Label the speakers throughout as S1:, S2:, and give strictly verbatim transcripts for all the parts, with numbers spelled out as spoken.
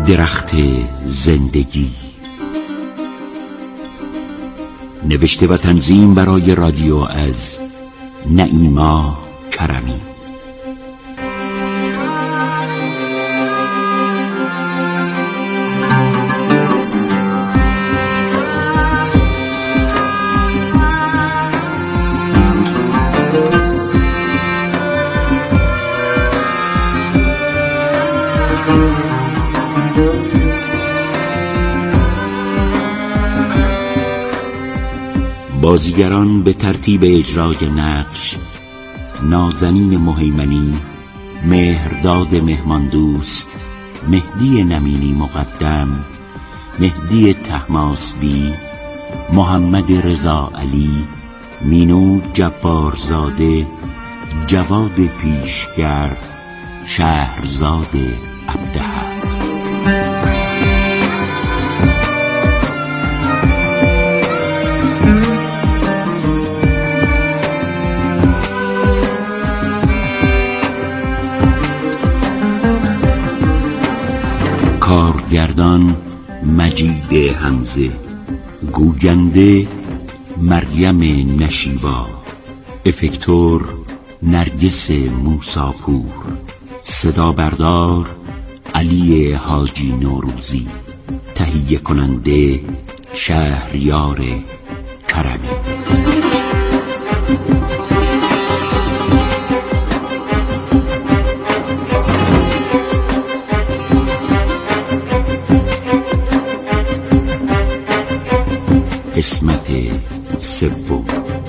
S1: درخت زندگی. نوشته و تنظیم برای رادیو از نعیما کرمی. بازیگران به ترتیب اجرای نقش: نازنین مهیمنی، مهرداد مهماندوست، مهدی نمینی مقدم، مهدی طهماسبی، محمد رضا علی، مینو جبارزاده، جواد پیشگر، شهرزاد عبدحق. کارگردان مجید حمزه، گوینده مریم نشیبا، افکتور نرگس موساپور، صدا بردار علی حاجی نوروزی، تهیه کننده شهریار کرمی. قسمت سوم.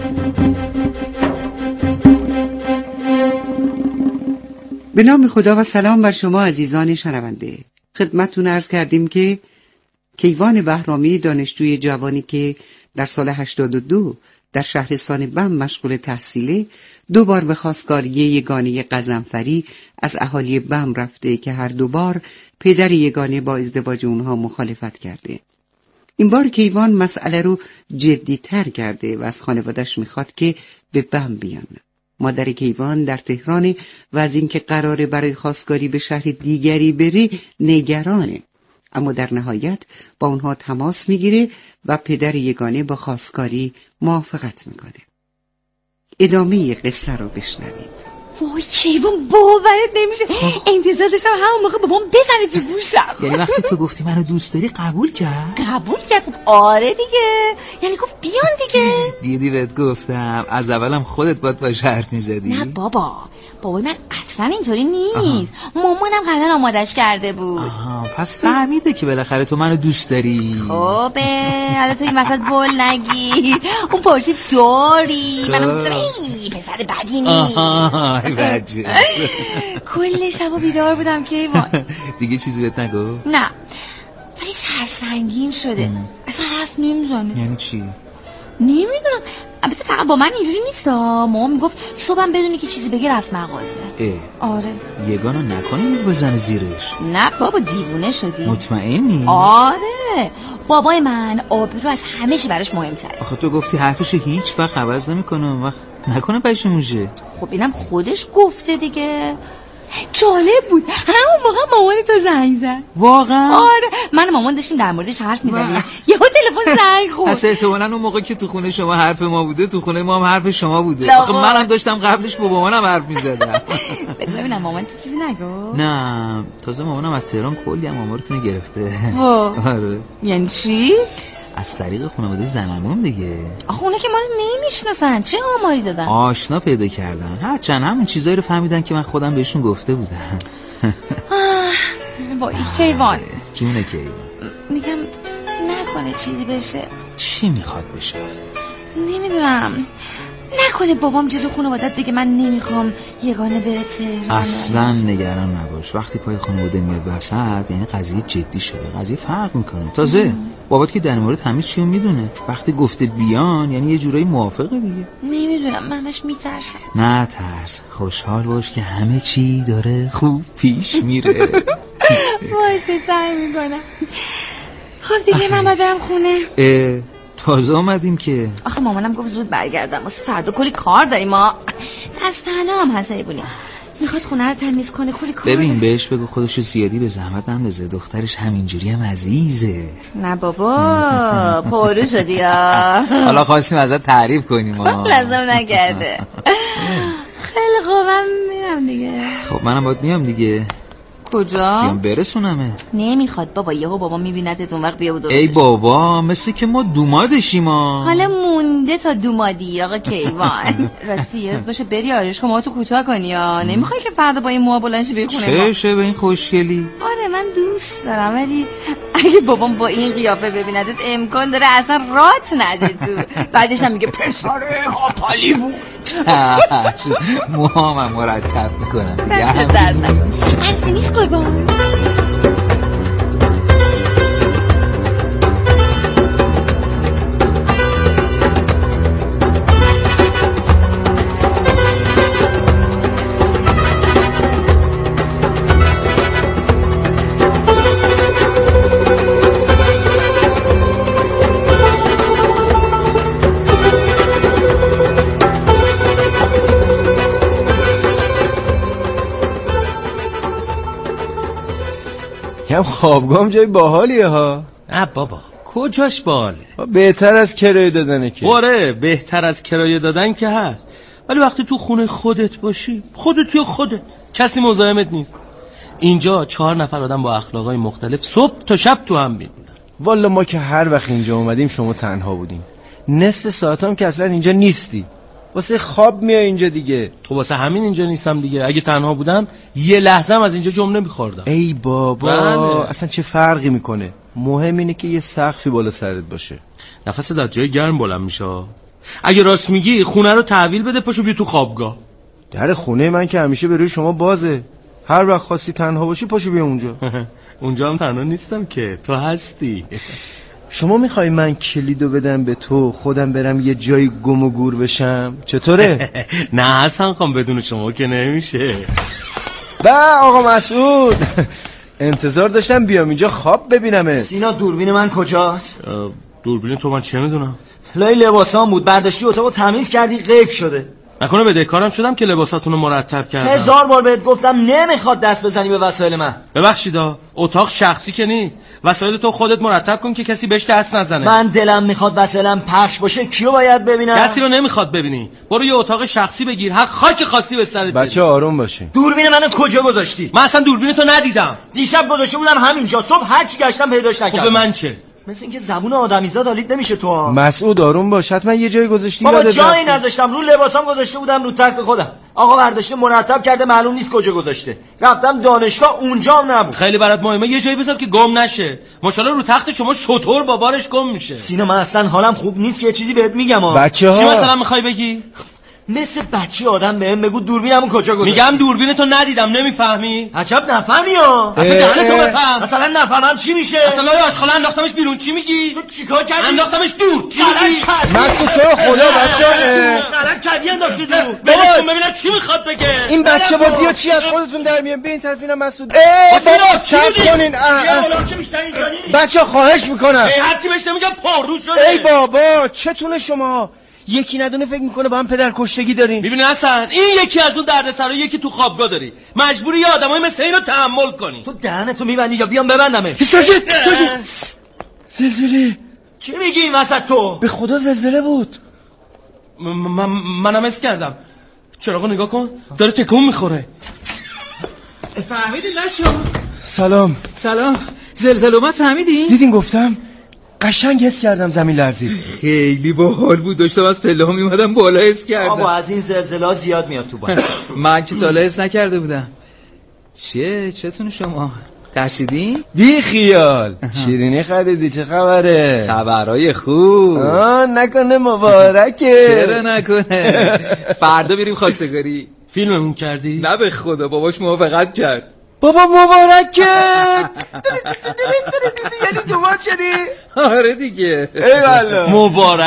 S2: به نام خدا و سلام بر شما عزیزان شنونده. خدمتتون عرض کردیم که کیوان بهرامی، دانشجوی جوانی که در سال هشتاد و دو در شهرستان بم مشغول تحصیله، دو بار به خواستگاری یگانه غضنفری از اهالی بم رفته که هر دو بار پدر یگانه با ازدواج اونها مخالفت کرده. این بار کیوان مسئله رو جدی تر کرده و از خانوادش میخواد که به بم بیان. مادر کیوان در تهران و از اینکه قراره برای خواستگاری به شهر دیگری بره نگرانه، اما در نهایت با اونها تماس میگیره و پدر یگانه با خواستگاری موافقت میکنه. ادامه قصه رو بشنوید.
S3: وای کیوان باورت نمیشه، انتظار داشتم همون موقع بابام بزنه تو گوشم.
S4: یعنی وقتی تو گفتی منو دوست داری قبول کرد؟
S3: قبول کرد؟ خب آره دیگه، یعنی گفت بیان دیگه.
S4: دیدی بهت گفتم از اولم خودت باید باش حرف میزدی.
S3: نه بابا، بابای من اصلا اینطوری نیست. مامانم قبلا آمادش کرده بود. آها،
S4: پس فهمیده که بالاخره تو منو دوست داری.
S3: خبه حالا تو این وسط بول نگی. اون پرسید داری، منم گفتم ای پسر بدی نیست.
S4: بچه
S3: کل شب بیدار بودم کیوان.
S4: دیگه چیزی بهت نگو؟
S3: نه ولی سرسنگین شده، اصلا حرف نمیزنه.
S4: یعنی چی؟
S3: نمیدونم، البته فقط با من اینجوری نیست. مامان میگفت صبحم بدونی که چیزی بگی رفت مغازه.
S4: اه.
S3: آره.
S4: یگانو نکنی میگه بزنه زیرش.
S3: نه بابا دیوونه شدی.
S4: مطمئنی؟
S3: آره، بابای من آبرو از همه چی براش مهمتره.
S4: آخه تو گفتی حرفشو هیچ وقت عوض نمیکنه، وقت نکنه پشیمونه.
S3: خب اینم خودش گفته دیگه. جالب بود همون موقع مامان تو زنگ زد.
S4: واقعا؟
S3: آره، من و مامان داشتیم در موردش حرف می‌زدیم، یهو تلفن زنگ خورد.
S4: پس احتمالاً اون موقع که تو خونه شما حرف ما بوده تو خونه ما هم حرف شما بوده. آخه منم داشتم قبلش با مامانم حرف می‌زدم.
S3: ببینم مامان تو چیزی نگو؟
S4: نه، تازه مامانم از تهران کلی هم آمارتون گرفته.
S3: آره. یعنی چی؟
S4: از طریق خانواده زنمون دیگه.
S3: آخه اونا که ما رو نمیشناسن، چه آماری دادن؟
S4: آشنا پیدا کردن، هرچند همون چیزایی رو فهمیدن که من خودم بهشون گفته بودم.
S3: وای کیوان
S4: جونه کیوان،
S3: میگم نکنه چیزی بشه.
S4: چی میخواد بشه؟
S3: نمیدونم، نکنه بابام جلو خانوادت بگه من نمیخوام یگانه بره تهران.
S4: اصلا نگران نباش، وقتی پای خانواده میاد وسط یعنی قضیه جدی شده، قضیه فرق میکنه. تازه بابات که در مورد همه چی رو میدونه، وقتی گفته بیان یعنی یه جورایی موافقه دیگه.
S3: نمیدونم، من همش میترسم.
S4: نه ترس، خوشحال باش که همه چی داره خوب پیش میره.
S3: باشه سعی میکنم. خب دیگه من باید برم خونه.
S4: اه تازه آمدیم که.
S3: آخه مامانم گفت زود برگردم، واسه فردا کلی کار داریم ما. دست تنها هم هست ایبونی. میخواد خونه رو تمیز کنه، کلی کار.
S4: ببین بهش بگو خودشو زیادی به زحمت نندازه، دخترش همینجوری هم عزیزه.
S3: نه بابا پرو شدی یا
S4: حالا خواستیم ازت تعریف کنیم ها.
S3: لازم نکرده. خیلی خوب من میرم دیگه.
S4: خب منم باید میام دیگه.
S3: کجا؟
S4: بیام برسونمه.
S3: نمیخواد بابا، یهو بابا میبیندت اون وقت بیا و درستش.
S4: ای بابا مثل که ما دومادشیم ها.
S3: حالا مونده تا دومادی آقا کیوان. راستی یاد باشه بری آرش ما تو کوتاه کنی یا نمیخوای که فردا با این موها بلندشی بری خونه ما؟
S4: چشه به این خوشگلی؟
S3: آره من دوست دارم، ولی اگه بابام با این قیافه ببیندت امکان داره اصلا رات نده تو. بعدش هم میگه پسره هاپالی بود.
S4: موهام مرتب میکنم دیگه.
S3: دست درد نکنه. عکسی نیست قربان.
S5: هم خوابگاه جای باحالیه ها.
S6: نه بابا کجاش باحاله؟
S5: بهتر از کرایه دادنه که.
S6: آره بهتر از کرایه دادن که هست، ولی وقتی تو خونه خودت باشی، خودت یا خودت، کسی مزاحمت نیست. اینجا چهار نفر آدم با اخلاقای مختلف صبح تا شب تو هم میمونن.
S5: والا ما که هر وقت اینجا اومدیم شما تنها بودیم، نصف ساعت هم که اصلا اینجا نیستی، واسه خواب میای اینجا دیگه.
S6: تو واسه همین اینجا نیستم دیگه. اگه تنها بودم یه لحظه هم از اینجا جمله میخوردم.
S5: ای بابا بله. اصلا چه فرقی میکنه؟ مهم اینه که یه سقفی بالا سرت باشه.
S6: نفست از جای گرم بلند میشه. اگه راست میگی خونه رو تحویل بده، پاشو بیا تو خوابگاه.
S5: در خونه من که همیشه به روی شما بازه، هر وقت خواستی تنها باشی پاشو بیا اونجا.
S6: اونجا هم تنها نیستم که، تو هستی.
S5: شما میخوای من کلیدو بدم به تو، خودم برم یه جای گم و گور بشم؟ چطوره؟
S6: نه حسن خان بدون شما که نمیشه.
S5: با آقا مسعود انتظار داشتم بیام اینجا خواب ببینمت.
S7: سینا دوربین من کجاست؟
S6: دوربین تو من چه میدونم؟
S7: لای لباسام بود، برداشتی اتاقو تمیز کردی غیب شده.
S6: نکنه بدهکارم شدم که لباساتونو مرتب کردم؟
S7: هزار بار بهت گفتم نمیخواد دست بزنی به وسایل من.
S6: ببخشیدا اتاق شخصی که نیست، وسایل تو خودت مرتب کن که کسی بهش دست نزنه.
S7: من دلم میخواد وسایلم پخش باشه، کیو باید ببینم؟
S6: کسی رو نمیخواد ببینی، برو یه اتاق شخصی بگیر، هر خاک خواستی به سرت.
S5: بچه آروم باشه.
S7: دوربین منو کجا گذاشتی؟
S6: من اصلا دوربین تو ندیدم.
S7: دیشب گذاشته بودم همینجا، صبح هر چی گشتم پیداش نکردم.
S6: خب به من چه؟
S7: مثل اینکه زبون آدمیزاد حالیت نمیشه تو.
S5: مسعود آروم باش، حتما یه جایی گذاشتی.
S7: بابا جایی نذاشتم، رو لباسام گذاشته بودم رو تخت خودم. آقا برداشته مرتب کرده، معلوم نیست کجا گذاشته. رفتم دانشگاه اونجا هم نبود.
S6: خیلی برات مهمه یه جایی بذار که گم نشه. ماشاءالله رو تخت شما شطور با بارش گم میشه.
S7: سینا من اصلا حالم خوب نیست، یه چیزی بهت میگم ها.
S5: بچه‌ها
S6: چی مثلا میخوای بگی؟
S7: مثل بچه آدم بهم بگو دوربینمو کجا گذاشتی؟
S6: میگم دوربین تو ندیدم، نمیفهمی؟
S7: عجب نفهمی ها.
S6: دهن تو بفهم.
S7: مثلا نفهمم چی میشه؟
S6: اصلا لای آشغال انداختمش بیرون، چی میگی؟
S7: تو چیکار کردی؟
S6: انداختمش دور، چی میگی؟
S5: مسعود تو خدا بچه‌ها
S7: غلط کردی انداختی دور.
S6: بلشون ببینم چی میخواد بگه.
S5: این بچه بازی‌ها چی از خودتون در میاد؟ به این طرف اینا مسعود. ای بابا چت کنین. بچه‌ها خواهش میکنم.
S6: ای حتی بهش نمیگم پارو شده.
S5: ای بابا چتونه شما؟ یکی ندونه فکر میکنه با هم پدر کشتگی دارین.
S6: میبینی حسن این یکی از اون دردسرا، یکی تو خوابگاه داری، مجبوری یه آدمای مثل اینو تحمل کنی.
S7: تو دهنتو میبندی یا بیام ببندمش؟
S5: ساکت زلزله.
S7: چی میگی این وسط تو؟
S5: به خدا زلزله بود.
S6: من منم اس کردم. چراغو نگاه کن داره تکون میخوره.
S4: فهمیدین بچه‌ها؟
S5: سلام.
S4: سلام. زلزله اومد فهمیدین؟
S5: دیدین گفتم قشنگ حس کردم زمین لرزید.
S4: خیلی باحال بود، داشتم از پله ها میومدم بالا حس کردم.
S7: بابا از این زلزله زیاد میاد تو بالا.
S4: من که تا حالا حس نکرده بودم. چیه چتون شما؟ ترسیدین؟
S5: بی خیال. شیرینی خریدی، چه خبره؟
S4: خبرای خوب.
S5: آه نکنه مبارکه.
S4: چرا نکنه؟ فردا بریم خواستگاری.
S6: فیلممون کردی؟
S4: نه به خدا، باباش موافقت کرد.
S5: بابا مبارکه. یعنی دوبار شدی؟
S4: آره دیگه.
S5: ای والله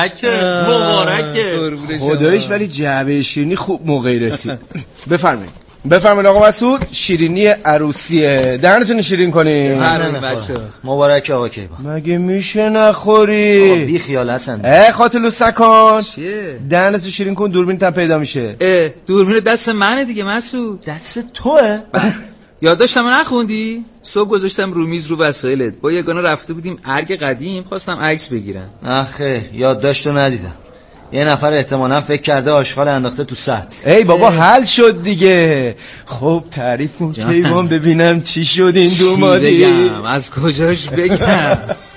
S6: مبارکه مبارکه.
S5: خدایش ولی جعبه شیرینی خوب موقعی رسید. بفرمایید. بفرمایید آقا مسعود. شیرینی عروسیه، دهنتون شیرین کنین.
S4: هر بچه
S7: مبارک آقا کیوان.
S5: مگه میشه نخوری؟
S7: بی خیال هستن.
S5: اه خاطلو سکان
S4: چیه؟
S5: دهنتو شیرین کن، دوربین تا پیدا میشه.
S4: اه دوربین دست منه دیگه مسعود.
S7: دست توه؟
S4: یادداشتم نخوندی؟ صبح گذاشتم رو میز رو وسایلت. با یگانه رفته بودیم ارگ قدیم، خواستم عکس بگیرم.
S7: آخه یادداشتو ندیدم. یه نفر احتمالاً فکر کرده آشغال انداخته تو سطح.
S5: ای بابا حل شد دیگه. خب تعریف کن کیوان ببینم چی شد این دو مادی.
S4: بگم از کجاش بگم؟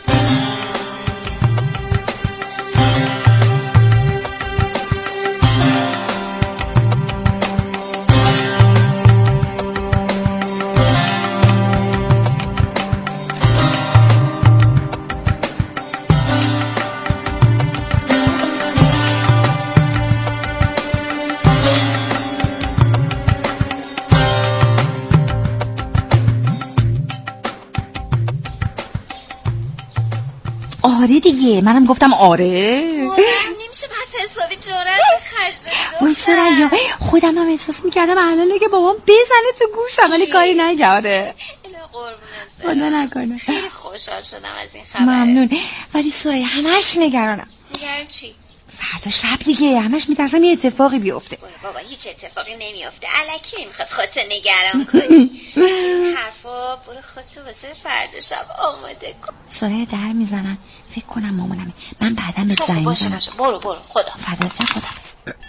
S3: آره دیگه منم گفتم آره.
S8: نمیشه پس حسابی جرأت خرج
S3: وای سریا خودم هم احساس میکردم الان که بابام بزنه تو گوشم ولی کاری نگاره. خدا نکنه.
S8: خیلی خوشحال شدم از این خبر.
S3: ممنون. ولی سریا همش نگرانم.
S8: نگران چی؟
S3: فردا شب دیگه همش میترسم یه اتفاقی بیفته.
S8: بابا هیچ اتفاقی نمیفته. الکی نمیخواد خودتو نگران کنی. این حرفا برو خودتو واسه فردا شب آماده کن.
S3: سریا در میزنن. فکر کنم مامانمه. من بعدم بهت زنگ میزنم.
S8: برو برو خدا.
S3: فدات شم خداحافظ.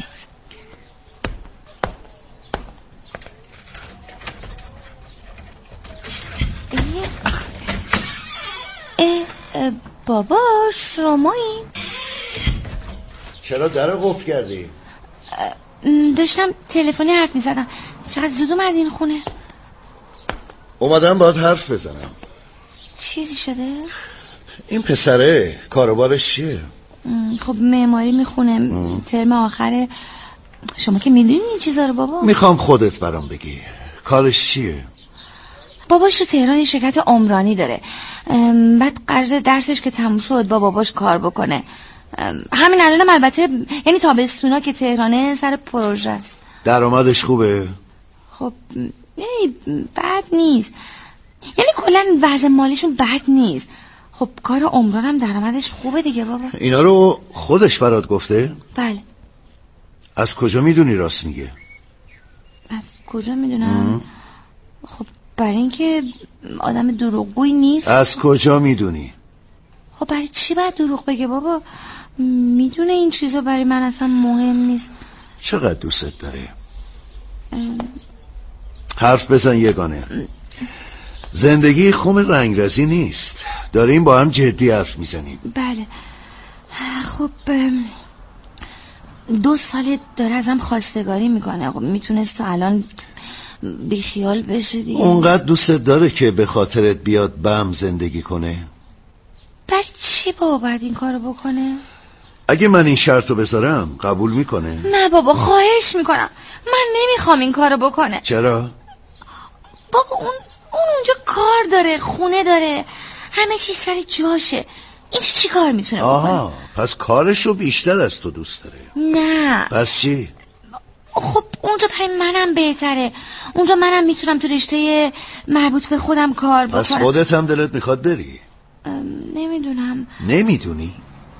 S3: اه بابا شمایی؟
S9: چرا در قفل کردی؟
S3: داشتم تلفنی حرف میزدم. چقدر زود اومدی این خونه؟
S9: اومدم باید حرف بزنم.
S3: چیزی شده؟
S9: این پسره کاروبارش چیه؟
S3: خب معماری میخونه، ترم آخره. شما که میدونی این چیزا رو بابا.
S9: میخوام خودت برام بگی کارش چیه؟
S3: باباش تو تهران شرکت عمرانی داره. بعد قرار درسش که تموم شد با باباش کار بکنه. همین الانم البته یعنی تابستونا که تهرانه سر پروژه است.
S9: درآمدش خوبه؟
S3: خب یعنی بد نیست، یعنی کلا وضع مالیشون بد نیست. خب کار عمران هم درآمدش خوبه دیگه بابا.
S9: اینا رو خودش برات گفته؟
S3: بله.
S9: از کجا میدونی راست میگه؟
S3: از کجا میدونم؟ خب برای اینکه آدم دروغگویی نیست.
S9: از کجا میدونی؟
S3: خب برای چی باید دروغ بگه بابا؟ میدونه این چیزا برای من اصلا مهم نیست.
S9: چقدر دوستت داره؟ ام... حرف بزن یگانه. زندگی خم رنگرزی نیست. داریم با هم جدی حرف میزنیم.
S3: بله. خب دو سال داره ازم خواستگاری میکنه. خب میتونست تو الان بیخیال بشه دیگه.
S9: اونقدر دوستت داره که به خاطرت بیاد بهم زندگی کنه؟
S3: برای چی بابا باید این کارو بکنه؟
S9: اگه من این شرطو بذارم قبول میکنه؟
S3: نه بابا خواهش میکنم، من نمیخوام این کارو بکنه.
S9: چرا؟
S3: بابا اون اون اونجا کار داره، خونه داره، همه چیز سر جاشه. این چی کار میتونه بکنه؟
S9: آها پس کارشو بیشتر از تو دوست داره.
S3: نه.
S9: پس چی؟
S3: خب اونجا برای منم بهتره. اونجا منم میتونم تو رشته مربوط به خودم کار بکنم.
S9: پس خودت هم دلت میخواد بری؟
S3: نمیدونم.
S9: نمیدونی؟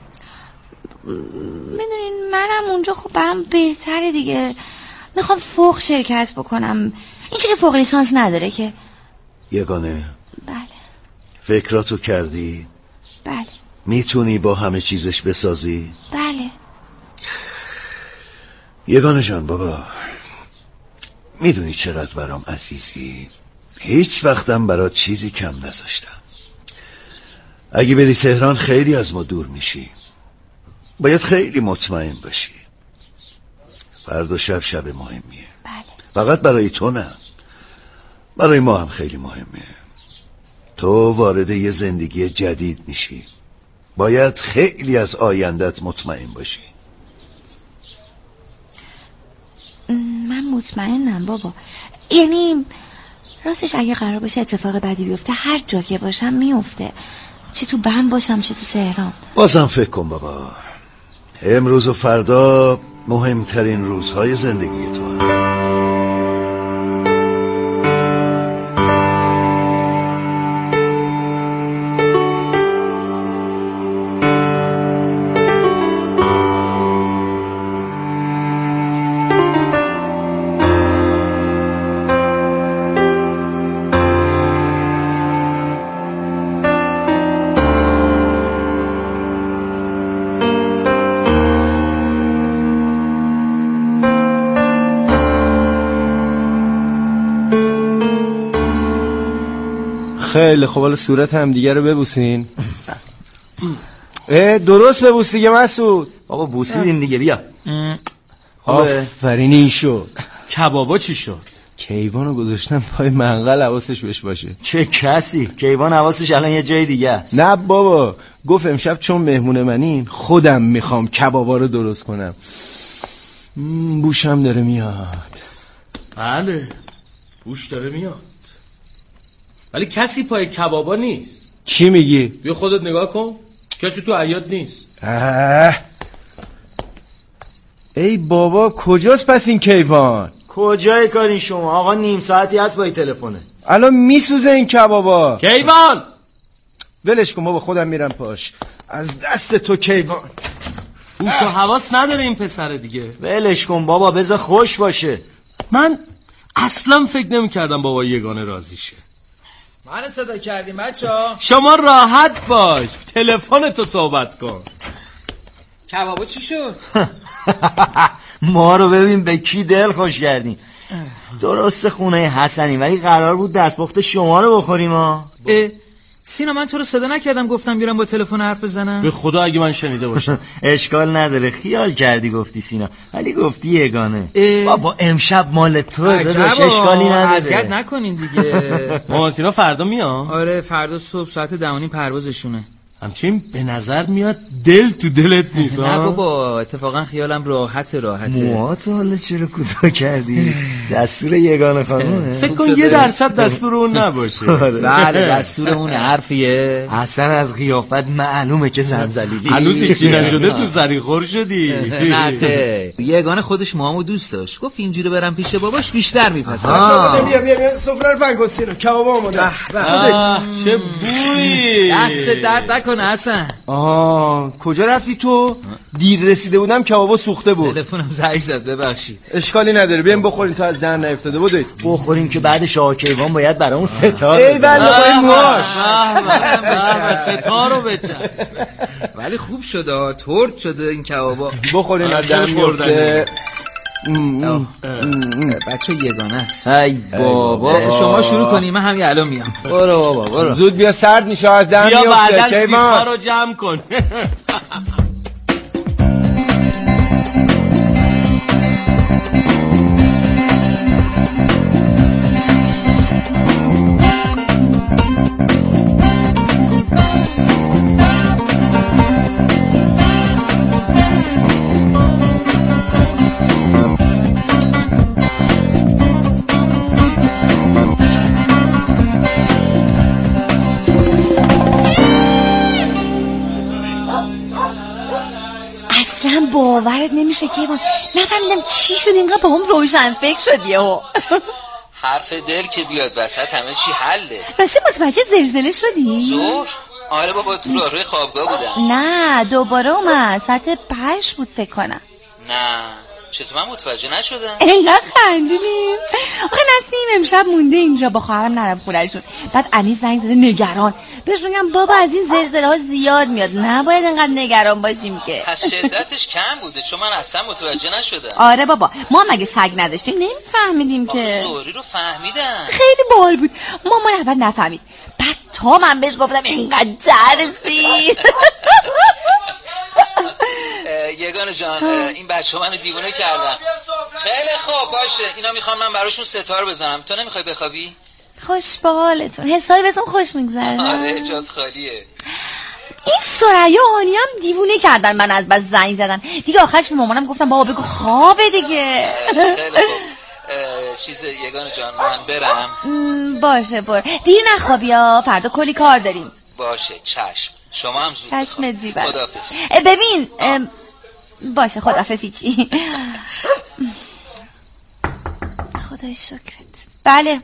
S3: میدونین منم اونجا خب برام بهتره دیگه. میخوام فوق شرکت بکنم. این چه که فوق لیسانس نداره که.
S9: یگانه.
S3: بله.
S9: فکراتو کردی؟
S3: بله.
S9: میتونی با همه چیزش بسازی؟
S3: بله.
S9: یگانه جان بابا، میدونی چقدر برام عزیزی. هیچ وقتم برات چیزی کم نذاشتم. اگه بری تهران خیلی از ما دور میشی. باید خیلی مطمئن باشی. فردا شب شب مهمیه.
S3: بله.
S9: فقط برای تو نه، برای ما هم خیلی مهمه. تو وارد یه زندگی جدید میشی. باید خیلی از آیندت مطمئن باشی.
S3: من مطمئنم بابا. یعنی راستش اگه قرار باشه اتفاق بدی بیفته هر جا که باشم میفته، چه تو بند باشم چه تو تهران.
S9: بازم فکر کن بابا، امروز و فردا مهمترین روزهای زندگی تو هم.
S5: خیلی خب، حالا صورت هم دیگه رو ببوسین. اه درست ببوس دیگه مسعود.
S7: بابا بوسیدیم دیگه، بیا.
S5: آفرین این شد.
S6: کبابا چی شد؟
S5: کیوانو گذاشتم پای منقل، حواسش بهش باشه.
S7: چه کسی؟ کیوان حواسش الان یه جای دیگه است.
S5: نه بابا، گفت امشب چون مهمون منین خودم میخوام کبابا رو درست کنم. بوشم داره میاد.
S6: بله بوش داره میاد، ولی کسی پای کبابا نیست.
S5: چی میگی؟
S6: بیا خودت نگاه کن، کسی تو عیاد نیست.
S5: اه. ای بابا کجاست پس این کیوان؟
S7: کجای کارین شما؟ آقا نیم ساعتی هست با این تلفنه.
S5: الان میسوزه این کبابا.
S6: کیوان
S5: ولش کن بابا، خودم میرم پاش. از دست تو کیوان.
S6: هوش و حواس نداره این پسر دیگه.
S7: ولش کن بابا، بذار خوش باشه.
S6: من اصلا فکر نمی کردم بابا یگانه راضی شه.
S4: منو صدا کردیم بچه‌ها؟
S6: شما راحت باش، تلفن تو صحبت کن.
S4: کبابا چی شد؟
S7: ما رو ببین به کی دل خوش کردیم. درست خونه حسنی، ولی قرار بود دستپخت شما رو بخوریم ها.
S4: سینا من تو رو صدا نکردم گفتم بیارم با تلفن حرف بزنم؟
S6: به خدا اگه من شنیده باشم.
S7: اشکال نداره، خیال کردی گفتی سینا، ولی گفتی یگانه. بابا امشب مال تو داداش، اشکالی نداره.
S4: اذیت نکنین دیگه.
S6: مامانتینا فردا میاد؟
S4: آره فردا صبح ساعت ده و نیم پروازشونه.
S6: همچین به نظر میاد دل تو دلت نیست.
S4: نه بابا اتفاقا خیالم راحت راحته.
S7: موهاتو حالا چرا کوتاه کردی؟ دستور یگانه خانومه.
S6: فکر کن یه درصد دستور اون نباشه.
S4: بله دستور اون حرفیه.
S7: اصلا از قیافت معلومه که زنزلیلی.
S6: هنوز هیچی نشده تو سری خور شدی.
S4: نه خیر، یگانه خودش موامو دوست داشت، گفت اینجوری برم پیش باباش بیشتر میپسه.
S5: بیا بیا بیا سفره رو پنگ کن سینا، کباب آماده.
S6: چه بویی.
S4: دست درد نکنه حسن.
S5: آه کجا رفتی تو؟ دیر رسیده بودم کبابا سوخته بود.
S4: تلفنم زنگ زد ببخشید.
S5: اشکالی نداره، بیایم بخوریم تا از دهن نیفتاده بودید.
S7: بخوریم که بعد شاه کیوان باید برامون ستار.
S5: ای بله با این موهاش.
S6: ستار رو بچن.
S4: ولی خوب شده، ترد شده این کبابا.
S5: بخوریم از دهن میفته.
S4: بچه یگانه است.
S7: ای بابا
S4: شما شروع کنیم، من همین الان میام.
S7: برو بابا برو.
S5: زود بیا سرد میشه از دهن میفته.
S6: بیا بعدن سیفا رو جمع کن.
S3: باورت نمیشه کیوان، نفهمیدم چی شد اینقدر با هم روشن فکر شد یهو.
S4: حرف دل که بیاد وسط همه چی حله.
S3: راستی متوجه زلزله شدی؟
S4: زور؟ آره بابا تو راه روی خوابگاه بودم.
S3: نه دوباره اومد، ساعت پنج بود فکر کنم.
S4: نه چطور من متوجه نشدم؟
S3: اینقدر خندیدیم. آخه نسیم امشب مونده اینجا، با خواهرم نرم خونه‌شون. بعد انیس زنگ زده نگران، بهش میگم بابا از این زلزله ها زیاد میاد، نباید اینقدر نگران باشیم که.
S4: پس شدتش کم بوده چون من اصلا متوجه نشدم.
S3: آره بابا ما مگه سگ نداشتیم نمیفهمیدیم که.
S4: زوری رو فهمیدم.
S3: خیلی باحال بود، مامان اول نفهمید، بعد تا من بهش گفتم اینقدر ترسید.
S4: یگانه جان این بچه ها منو دیوونه کردن. خیلی خوب باشه، اینا میخوام من براشون ستار بزنم، تو نمیخوای بخوابی؟
S3: خوش به حالتون، حسابی بهتون خوش میگذره.
S4: آره جات خالیه.
S3: این سریا هانی هم دیوونه کردن من از بس زنگ زدن دیگه. آخرش به مامانم گفتم بابا بگو خوابه دیگه.
S4: خیلی خوب چیز یگانه جان من برم.
S3: باشه برو، دیر نخوابی یا فردا کلی کار داریم.
S4: باشه چشم، شما هم زود بخواب.
S3: چشمت بیبر.
S4: خداحافظ.
S3: ببین باشه خداحافظی چی. خدای شکرت. بله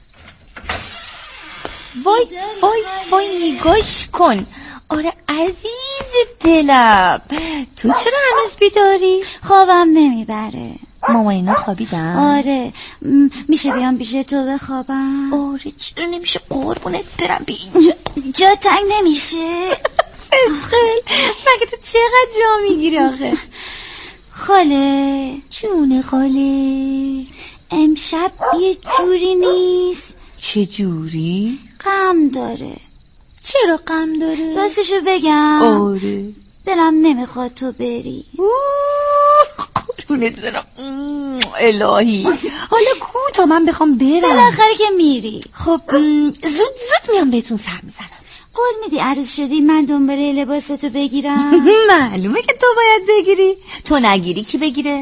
S3: وای وای وای نگاش کن. آره عزیز دلم، تو چرا هنوز بیداری؟
S10: خوابم نمیبره.
S3: ماما اینا خوابیدن؟
S10: آره م- میشه بیام پیش تو بخوابم؟
S3: آره چرا نمیشه قربونت برم بی اینجا.
S10: جا تنگ نمیشه؟
S3: فسخل مگه تو چقدر جا میگیری آخه؟
S10: خاله
S3: جون خاله
S10: امشب یه جوری نیست.
S3: چه جوری؟
S10: غم داره.
S3: چرا غم داره؟
S10: راستشو بگم
S3: آره
S10: دلم نمیخواد تو بری.
S3: قربونت برم الهی. حالا کو تا من بخوام برم؟
S10: بالاخره که میری.
S3: خب زود زود میام بهتون سر میزنم.
S10: قول میدی عروس شدی من دنباله لباستو بگیرم؟
S3: معلومه که تو باید بگیری. تو نگیری کی بگیره؟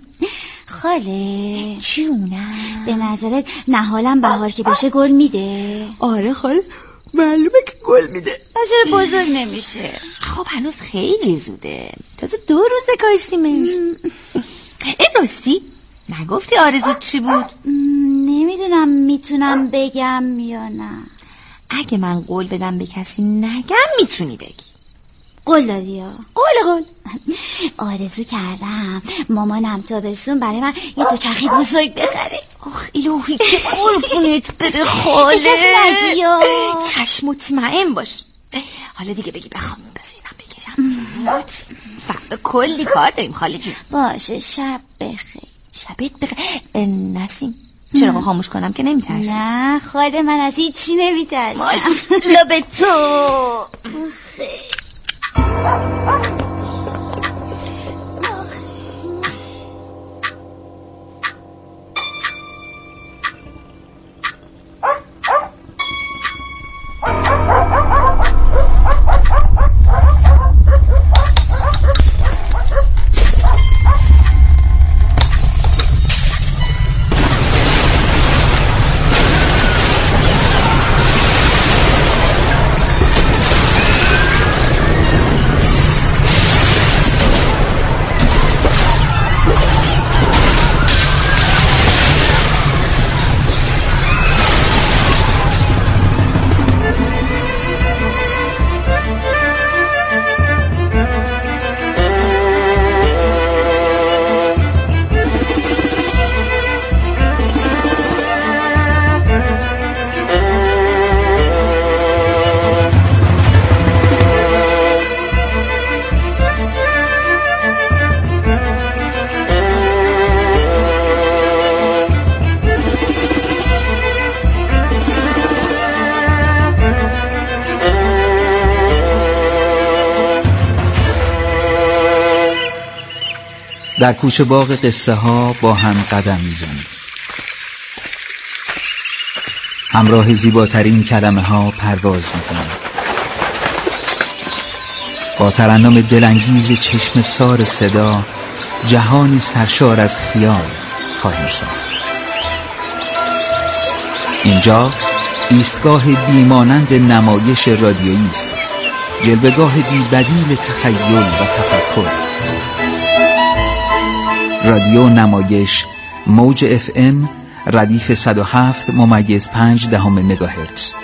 S10: خاله
S3: چونم؟
S10: به نظرت نهالم بهار که بشه گل میده؟
S3: آره خاله معلومه که گل میده.
S10: چرا بزرگ نمیشه؟
S3: خب هنوز خیلی زوده، تازه دو روزه کاشتیمش. این راستی نگفتی آرزوت چی بود؟
S10: نمیدونم میتونم بگم یا نه.
S3: اگه من قول بدم به کسی نگم میتونی بگی.
S10: قول دادی یا؟
S3: قول قول
S10: آرزو کردم مامانم تابستون برای من یه دوچرخه بزرگ بخره.
S3: آخ الهی که قربونت بره خاله.
S10: کسی نگی یا؟
S3: چشم مطمئن باش. حالا دیگه بگی بخوام بذارینم بکشم. فردا کلی کار داریم خاله جون.
S10: باشه شب بخیر.
S3: شبت بخیر. نسیم چرا خاموش کنم که نمیترسی؟
S10: نه خاله من از هیچی نمیترسم.
S3: ماشالله به تو.
S4: در کوچه باغ قصه ها با هم قدم میزنیم. همراه زیباترین کلمه ها پرواز میکنیم. با ترنم دلانگیز چشم سار صدا جهانی سرشار از خیال خواهیم ساخت. اینجا ایستگاه بیمانند نمایش رادیویی است، جلوه‌گاه بی‌بدیل تخیل و تفکر. رادیو نمایش موج اف ام ردیف صد و هفت ممیز پنج دهم مگاهرتز.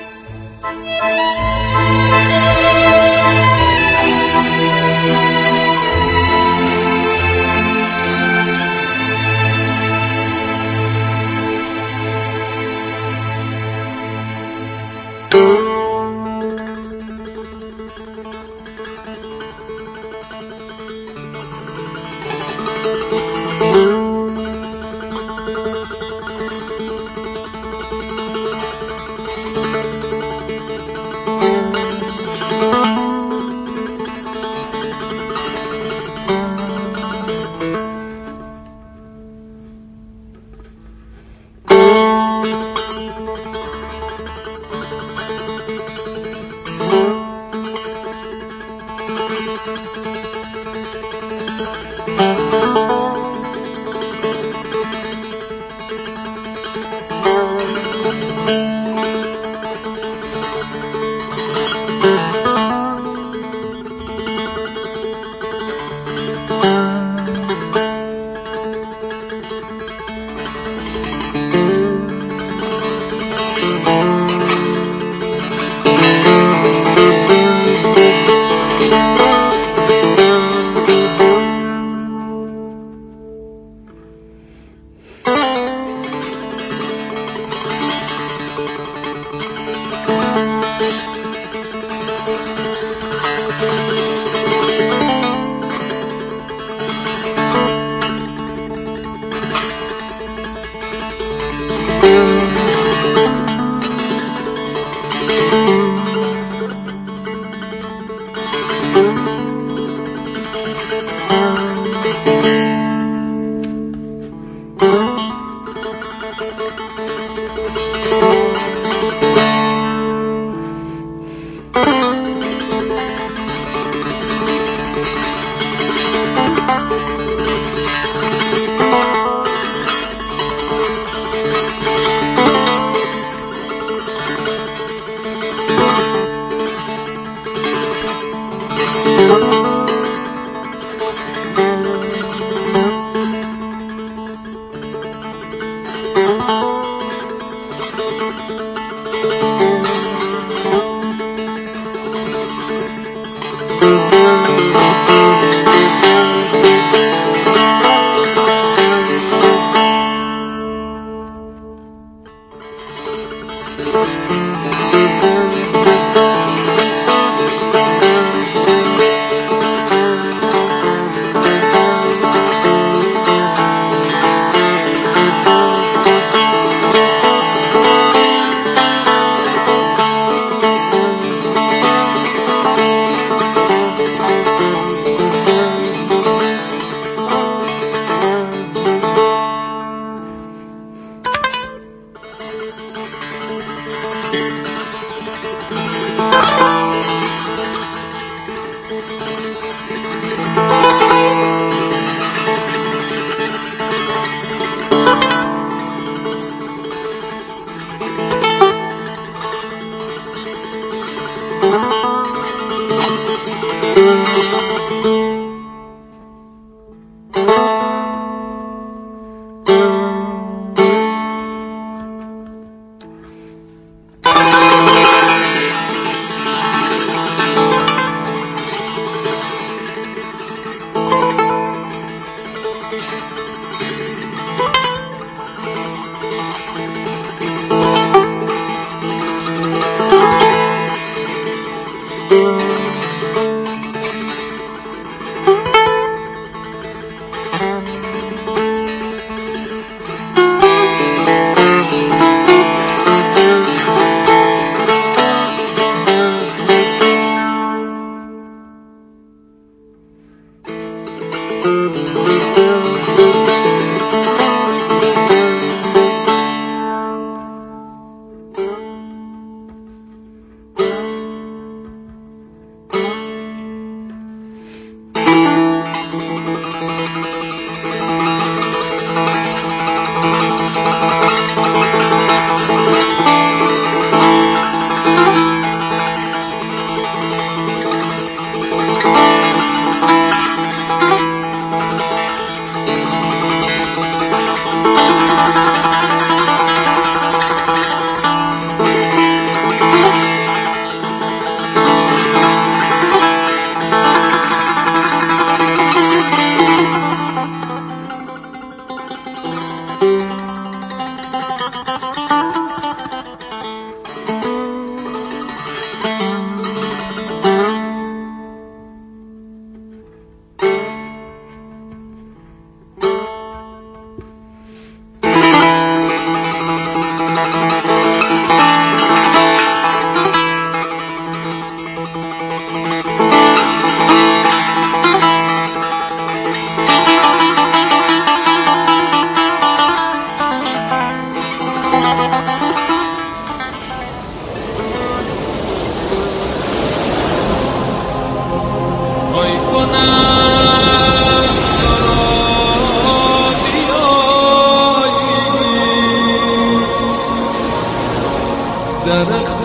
S11: در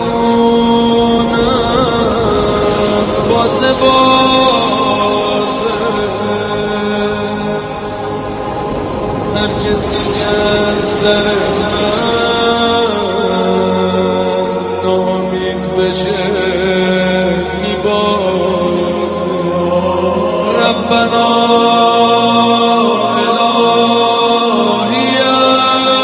S11: خونم بازه بازه هر کسی که از در